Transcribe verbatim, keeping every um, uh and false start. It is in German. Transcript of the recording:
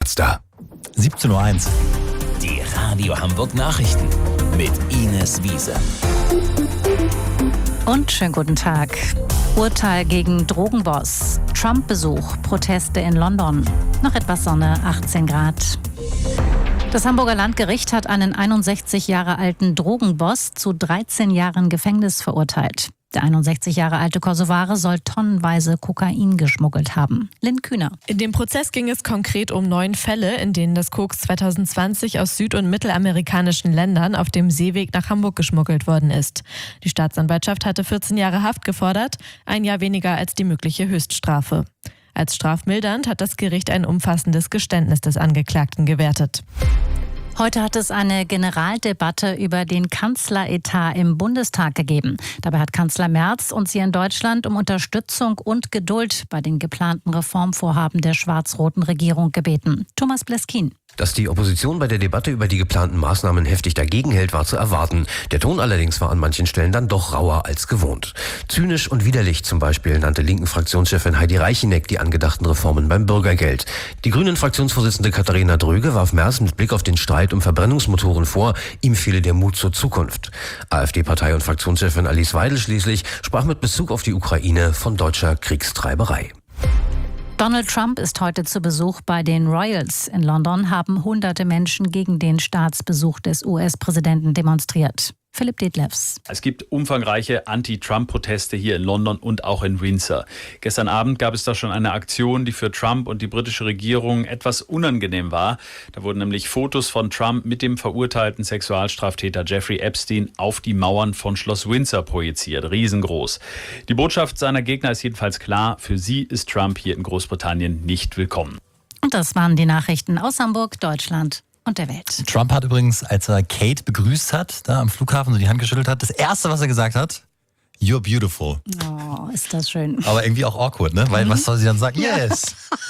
Podcaster. siebzehn Uhr eins. Die Radio Hamburg Nachrichten mit Ines Wiese. Und schönen guten Tag. Urteil gegen Drogenboss. Trump-Besuch, Proteste in London. Noch etwas Sonne, achtzehn Grad. Das Hamburger Landgericht hat einen einundsechzig Jahre alten Drogenboss zu dreizehn Jahren Gefängnis verurteilt. Der einundsechzig Jahre alte Kosovare soll tonnenweise Kokain geschmuggelt haben. Lynn Kühner. In dem Prozess ging es konkret um neun Fälle, in denen das Koks zwanzig zwanzig aus süd- und mittelamerikanischen Ländern auf dem Seeweg nach Hamburg geschmuggelt worden ist. Die Staatsanwaltschaft hatte vierzehn Jahre Haft gefordert, ein Jahr weniger als die mögliche Höchststrafe. Als strafmildernd hat das Gericht ein umfassendes Geständnis des Angeklagten gewertet. Heute hat es eine Generaldebatte über den Kanzleretat im Bundestag gegeben. Dabei hat Kanzler Merz uns hier in Deutschland um Unterstützung und Geduld bei den geplanten Reformvorhaben der schwarz-roten Regierung gebeten. Thomas Bleskin. Dass die Opposition bei der Debatte über die geplanten Maßnahmen heftig dagegen hält, war zu erwarten. Der Ton allerdings war an manchen Stellen dann doch rauer als gewohnt. Zynisch und widerlich zum Beispiel nannte linken Fraktionschefin Heidi Reicheneck die angedachten Reformen beim Bürgergeld. Die grünen Fraktionsvorsitzende Katharina Dröge warf Merz mit Blick auf den Streit um Verbrennungsmotoren vor, ihm fehle der Mut zur Zukunft. AfD-Partei- und Fraktionschefin Alice Weidel schließlich sprach mit Bezug auf die Ukraine von deutscher Kriegstreiberei. Donald Trump ist heute zu Besuch bei den Royals. In London haben hunderte Menschen gegen den Staatsbesuch des U S-Präsidenten demonstriert. Philipp Detlefs. Es gibt umfangreiche Anti-Trump-Proteste hier in London und auch in Windsor. Gestern Abend gab es da schon eine Aktion, die für Trump und die britische Regierung etwas unangenehm war. Da wurden nämlich Fotos von Trump mit dem verurteilten Sexualstraftäter Jeffrey Epstein auf die Mauern von Schloss Windsor projiziert. Riesengroß. Die Botschaft seiner Gegner ist jedenfalls klar: Für sie ist Trump hier in Großbritannien nicht willkommen. Und das waren die Nachrichten aus Hamburg, Deutschland und der Welt. Trump hat übrigens, als er Kate begrüßt hat, da am Flughafen so die Hand geschüttelt hat, das Erste, was er gesagt hat: You're beautiful. Oh, ist das schön. Aber irgendwie auch awkward, ne? Weil Mhm. was soll sie dann sagen? Yes!